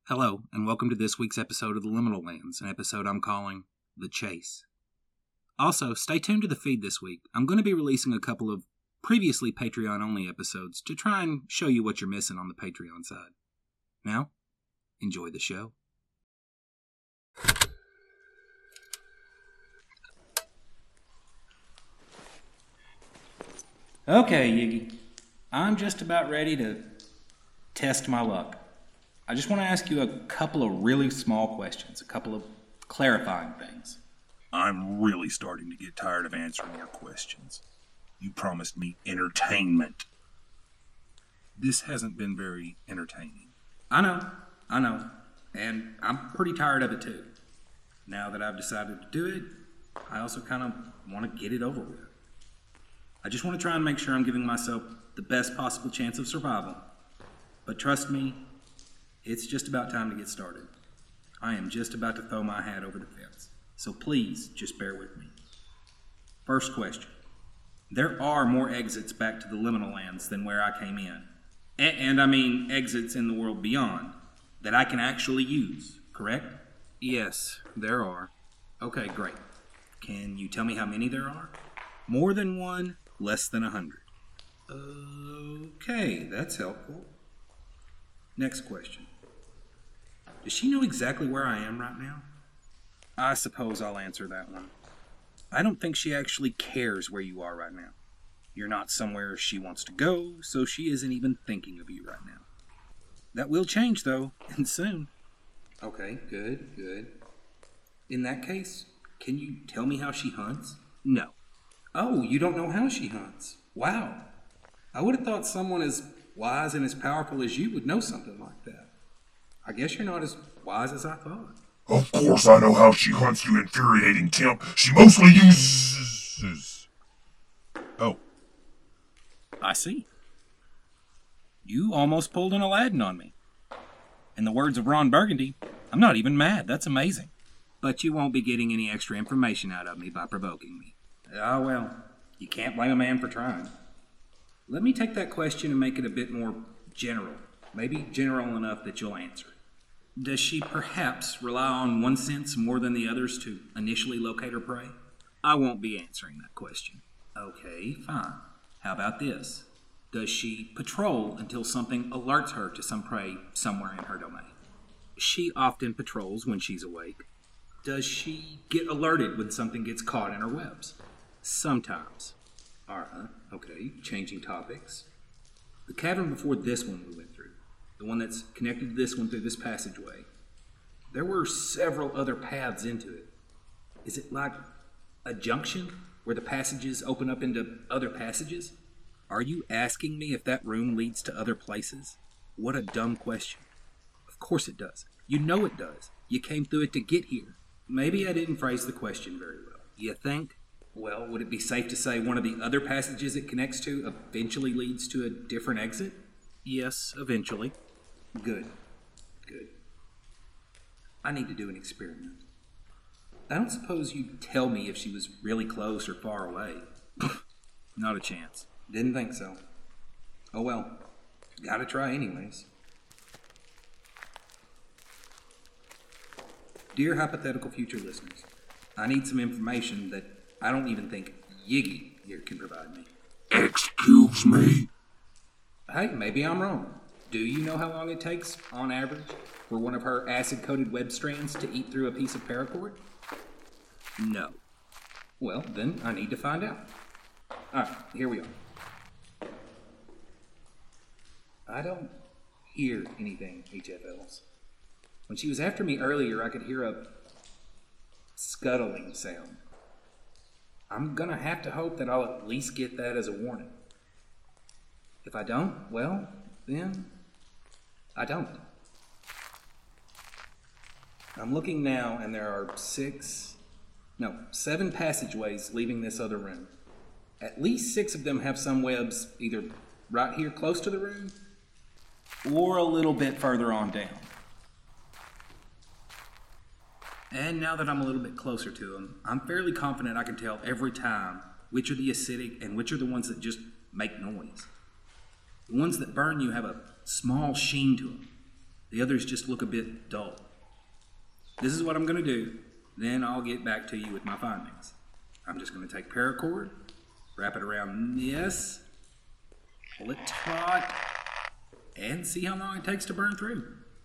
Hello, and welcome to this week's episode of The Liminal Lands, an episode I'm calling The Chase. Also, stay tuned to the feed this week. I'm going to be releasing a couple of previously Patreon-only episodes to try and show you what you're missing on the Patreon side. Now, enjoy the show. Okay, Yiggy. I'm just about ready to test my luck. I just want to ask you a couple of really small questions, a couple of clarifying things. I'm really starting to get tired of answering your questions. You promised me entertainment. This hasn't been very entertaining. I know. And I'm pretty tired of it too. Now that I've decided to do it, I also kind of want to get it over with. I just want to try and make sure I'm giving myself the best possible chance of survival. But trust me, it's just about time to get started. I am just about to throw my hat over the fence. So please, just bear with me. First question. There are more exits back to the Liminal Lands than where I came in. And I mean exits in the world beyond that I can actually use, correct? Yes, there are. Okay, great. Can you tell me how many there are? More than one, less than 100. Okay, that's helpful. Next question. Does she know exactly where I am right now? I suppose I'll answer that one. I don't think she actually cares where you are right now. You're not somewhere she wants to go, so she isn't even thinking of you right now. That will change, though, and soon. Okay, good. In that case, can you tell me how she hunts? No. Oh, you don't know how she hunts? Wow. I would have thought someone as wise and as powerful as you would know something like that. I guess you're not as wise as I thought. Of course I know how she hunts, you infuriating temp. She mostly uses... Oh. I see. You almost pulled an Aladdin on me. In the words of Ron Burgundy, I'm not even mad. That's amazing. But you won't be getting any extra information out of me by provoking me. Ah, well, you can't blame a man for trying. Let me take that question and make it a bit more general. Maybe general enough that you'll answer. Does she perhaps rely on one sense more than the others to initially locate her prey? I won't be answering that question. Okay, fine. How about this? Does she patrol until something alerts her to some prey somewhere in her domain? She often patrols when she's awake. Does she get alerted when something gets caught in her webs? Sometimes. Alright, okay, changing topics. The cavern before this one we went through, the one that's connected to this one through this passageway, there were several other paths into it. Is it like a junction where the passages open up into other passages? Are you asking me if that room leads to other places? What a dumb question. Of course it does. You know it does. You came through it to get here. Maybe I didn't phrase the question very well. You think? Well, would it be safe to say one of the other passages it connects to eventually leads to a different exit? Yes, eventually. Good. I need to do an experiment. I don't suppose you'd tell me if she was really close or far away. Not a chance. Didn't think so. Oh well. Gotta try anyways. Dear hypothetical future listeners, I need some information that I don't even think Yiggy here can provide me. Excuse me? Hey, maybe I'm wrong. Do you know how long it takes, on average, for one of her acid-coated web strands to eat through a piece of paracord? No. Well, then I need to find out. Alright, here we are. I don't hear anything, HFLs. When she was after me earlier, I could hear a scuttling sound. I'm gonna have to hope that I'll at least get that as a warning. If I don't, well, then I don't. I'm looking now, and there are 7 passageways leaving this other room. At least 6 of them have some webs either right here close to the room or a little bit further on down. And now that I'm a little bit closer to them, I'm fairly confident I can tell every time which are the acidic and which are the ones that just make noise. The ones that burn you have a small sheen to them. The others just look a bit dull. This is what I'm going to do, then I'll get back to you with my findings. I'm just going to take paracord, wrap it around this, pull it taut, and see how long it takes to burn through.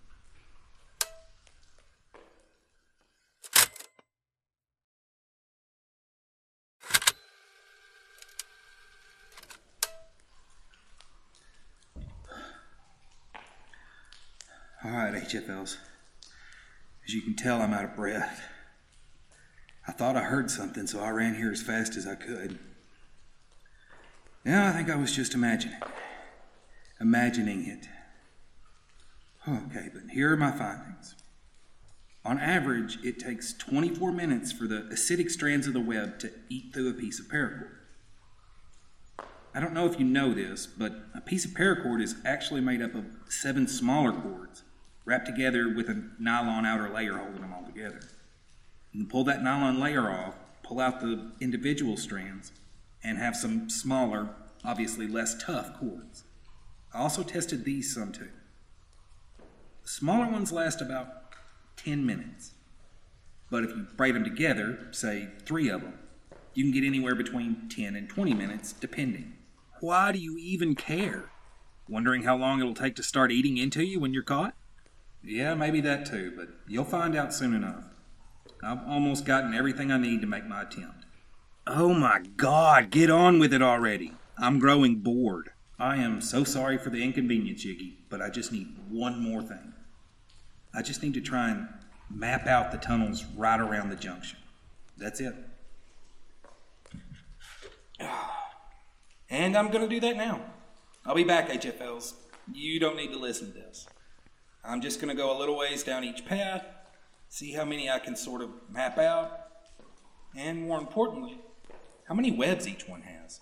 All right, HFLs. As you can tell, I'm out of breath. I thought I heard something, so I ran here as fast as I could. Yeah, I think I was just imagining it. Okay, but here are my findings. On average, it takes 24 minutes for the acidic strands of the web to eat through a piece of paracord. I don't know if you know this, but a piece of paracord is actually made up of 7 smaller cords wrapped together with a nylon outer layer holding them all together. You can pull that nylon layer off, pull out the individual strands, and have some smaller, obviously less tough cords. I also tested these some too. The smaller ones last about 10 minutes. But if you braid them together, say 3 of them, you can get anywhere between 10 and 20 minutes, depending. Why do you even care? Wondering how long it'll take to start eating into you when you're caught? Yeah, maybe that too, but you'll find out soon enough. I've almost gotten everything I need to make my attempt. Oh my God, get on with it already. I'm growing bored. I am so sorry for the inconvenience, Yiggy, but I just need one more thing. I just need to try and map out the tunnels right around the junction. That's it. And I'm going to do that now. I'll be back, HFLs. You don't need to listen to this. I'm just going to go a little ways down each path, see how many I can sort of map out, and more importantly, how many webs each one has.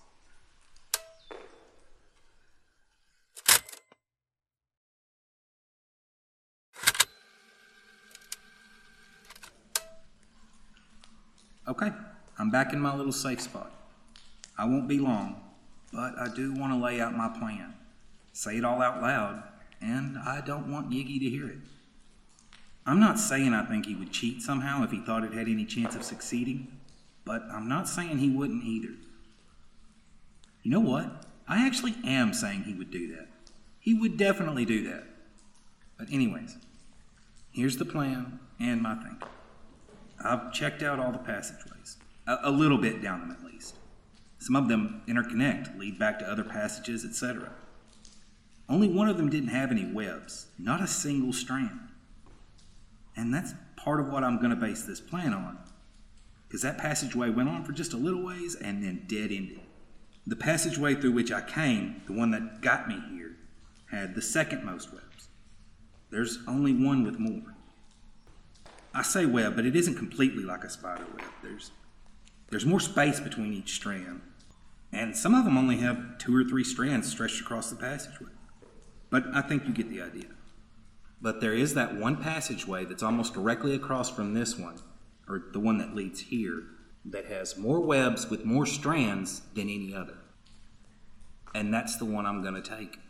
Okay, I'm back in my little safe spot. I won't be long, but I do want to lay out my plan. Say it all out loud, and I don't want Yiggy to hear it. I'm not saying I think he would cheat somehow if he thought it had any chance of succeeding, but I'm not saying he wouldn't either. You know what? I actually am saying he would do that. He would definitely do that. But anyways, here's the plan and my thinking. I've checked out all the passageways, a little bit down them at least. Some of them interconnect, lead back to other passages, etc. Only one of them didn't have any webs, not a single strand. And that's part of what I'm going to base this plan on, because that passageway went on for just a little ways and then dead-ended. The passageway through which I came, the one that got me here, had the second most webs. There's only one with more. I say web, but it isn't completely like a spider web. There's more space between each strand, and some of them only have 2 or 3 strands stretched across the passageway. But I think you get the idea. But there is that one passageway that's almost directly across from this one, or the one that leads here, that has more webs with more strands than any other. And that's the one I'm going to take.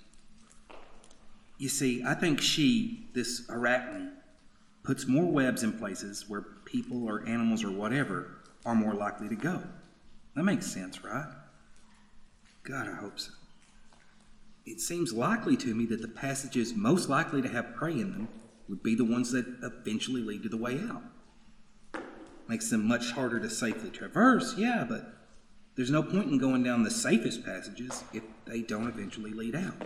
You see, I think she, this arachne, puts more webs in places where people or animals or whatever are more likely to go. That makes sense, right? God, I hope so. It seems likely to me that the passages most likely to have prey in them would be the ones that eventually lead to the way out. Makes them much harder to safely traverse, yeah, but there's no point in going down the safest passages if they don't eventually lead out.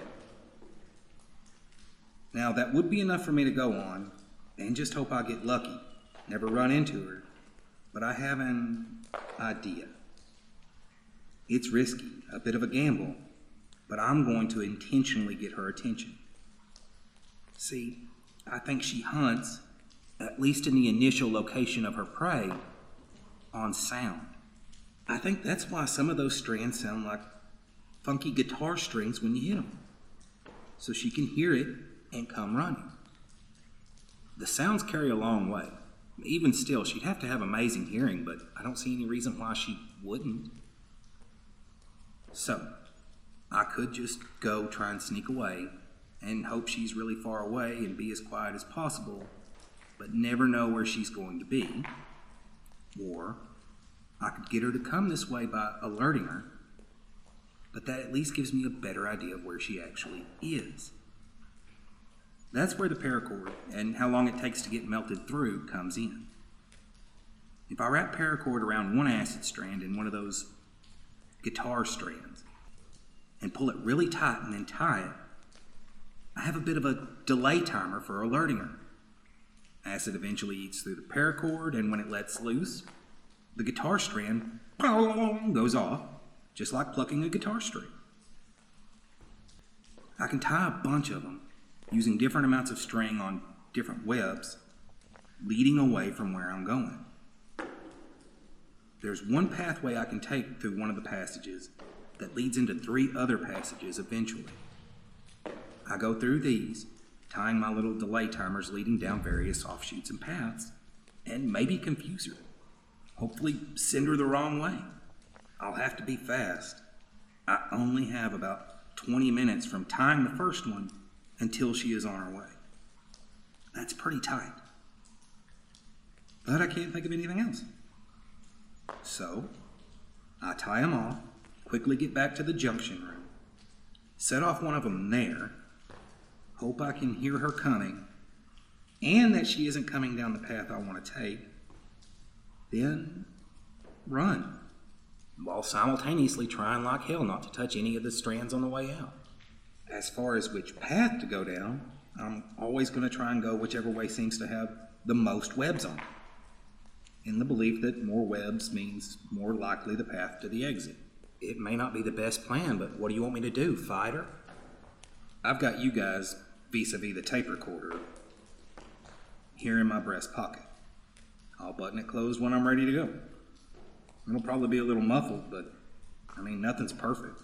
Now, that would be enough for me to go on, and just hope I get lucky, never run into her, but I have an idea. It's risky, a bit of a gamble, but I'm going to intentionally get her attention. See, I think she hunts, at least in the initial location of her prey, on sound. I think that's why some of those strands sound like funky guitar strings when you hit them, so she can hear it and come running. The sounds carry a long way. Even still, she'd have to have amazing hearing, but I don't see any reason why she wouldn't. So, I could just go try and sneak away and hope she's really far away and be as quiet as possible, but never know where she's going to be. Or I could get her to come this way by alerting her, but that at least gives me a better idea of where she actually is. That's where the paracord and how long it takes to get melted through comes in. If I wrap paracord around one acid strand in one of those guitar strands and pull it really tight and then tie it, I have a bit of a delay timer for alerting her. Acid eventually eats through the paracord, and when it lets loose, the guitar strand goes off, just like plucking a guitar string. I can tie a bunch of them using different amounts of string on different webs, leading away from where I'm going. There's one pathway I can take through one of the passages that leads into 3 other passages eventually. I go through these, tying my little delay timers leading down various offshoots and paths, and maybe confuse her. Hopefully send her the wrong way. I'll have to be fast. I only have about 20 minutes from tying the first one until she is on her way. That's pretty tight. But I can't think of anything else. So, I tie them off, quickly get back to the junction room, set off one of them there, hope I can hear her coming, and that she isn't coming down the path I want to take, then run, while simultaneously trying like hell not to touch any of the strands on the way out. As far as which path to go down, I'm always going to try and go whichever way seems to have the most webs on it, in the belief that more webs means more likely the path to the exit. It may not be the best plan, but what do you want me to do, fight her? I've got you guys, vis-a-vis the tape recorder, here in my breast pocket. I'll button it closed when I'm ready to go. It'll probably be a little muffled, but, nothing's perfect.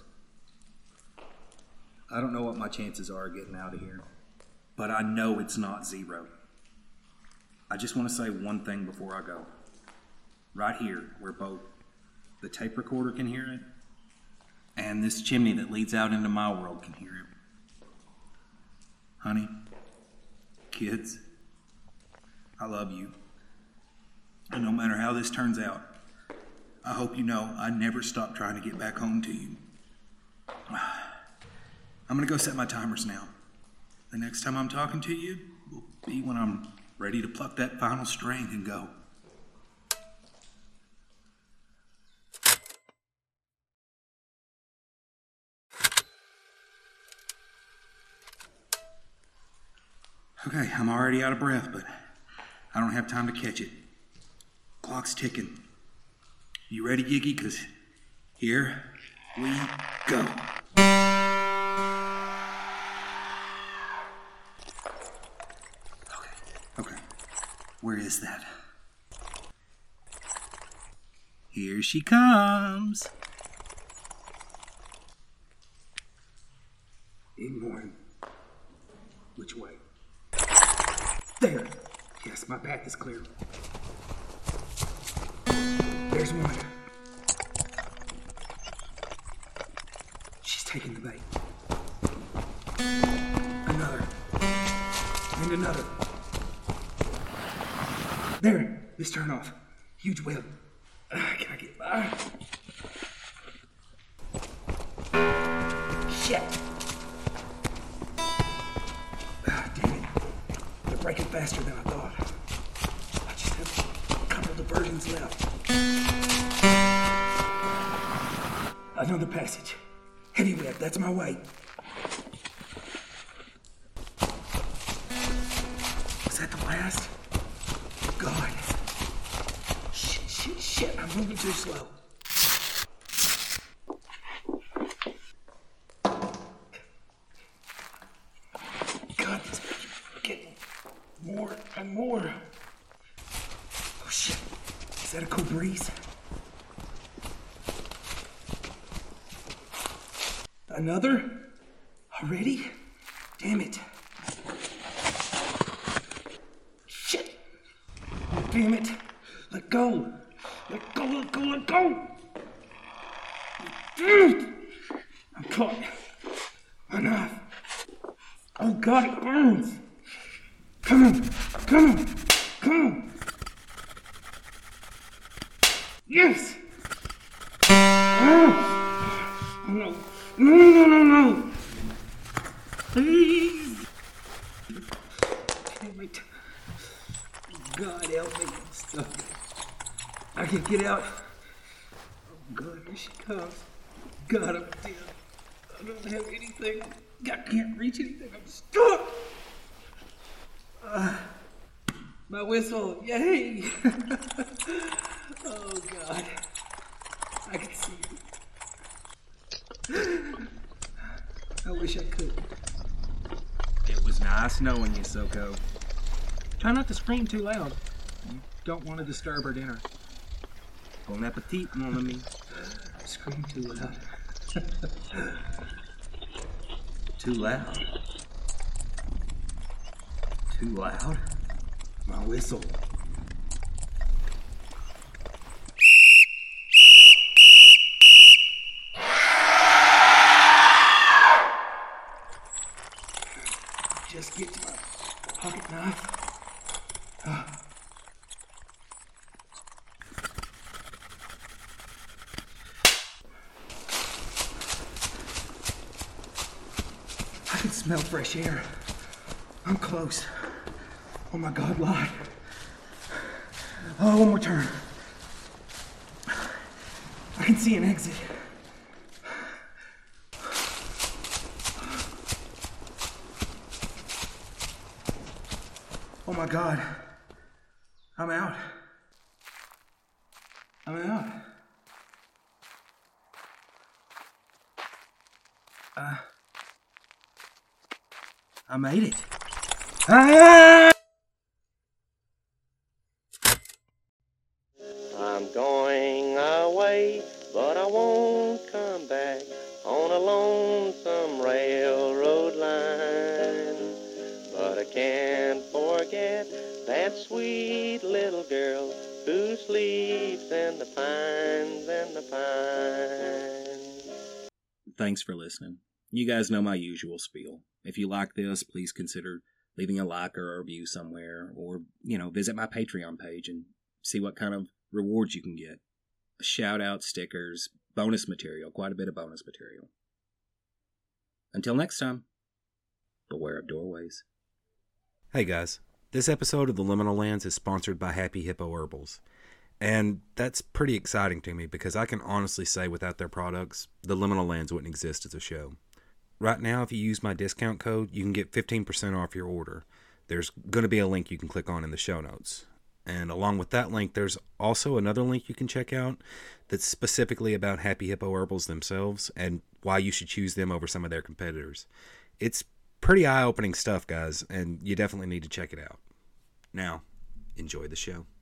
I don't know what my chances are of getting out of here, but I know it's not 0. I just want to say one thing before I go. Right here, where both the tape recorder can hear it, and this chimney that leads out into my world can hear it. Honey, kids, I love you. And no matter how this turns out, I hope you know I never stop trying to get back home to you. I'm going to go set my timers now. The next time I'm talking to you will be when I'm ready to pluck that final string and go. Okay, I'm already out of breath, but I don't have time to catch it. Clock's ticking. You ready, Giggy? 'Cause here we go. Okay. Where is that? Here she comes. Ignoring. Which way? There! Yes, my path is clear. There's one. She's taking the bait. Another. And another. There! This turn off. Huge web. Can I get by? Shit! Damn it. They're breaking faster than I thought. I just have a couple of diversions left. Another passage. Heavy web, that's my way. Was that the last? God. Shit, I'm moving too slow. God, this is getting more and more. Oh shit, is that a cool breeze? Another? Already? Damn it. Shit. Damn it. Let go. Let go, let go, let go. I'm caught. Enough. Oh God, it burns! Come on, come on, come on! Yes! Oh, no, no, no, no, no! Please! Damn it. God help me, I'm stuck. I can get out. Oh God, here she comes. God, I'm dead. I don't have anything. I can't reach anything. I'm stuck. My whistle. Yay. Oh God. I can see you. I wish I could. It was nice knowing you, Soko. Try not to scream too loud. You don't want to disturb her dinner. Bon appetit, mon ami. I scream too loud. Too loud? Too loud? My whistle. Just get to my pocket knife. I can smell fresh air. I'm close. Oh my God, light. Oh, one more turn. I can see an exit. Oh my God. I'm out. I'm out. I made it. Ah! I'm going away, but I won't come back on a lonesome railroad line. But I can't forget that sweet little girl who sleeps in the pines, in the pines. Thanks for listening. You guys know my usual spiel. If you like this, please consider leaving a like or a review somewhere, or, visit my Patreon page and see what kind of rewards you can get. Shout out, stickers, bonus material, quite a bit of bonus material. Until next time, beware of doorways. Hey guys, this episode of The Liminal Lands is sponsored by Happy Hippo Herbals. And that's pretty exciting to me because I can honestly say without their products, The Liminal Lands wouldn't exist as a show. Right now, if you use my discount code, you can get 15% off your order. There's going to be a link you can click on in the show notes. And along with that link, there's also another link you can check out that's specifically about Happy Hippo Herbals themselves and why you should choose them over some of their competitors. It's pretty eye-opening stuff, guys, and you definitely need to check it out. Now, enjoy the show.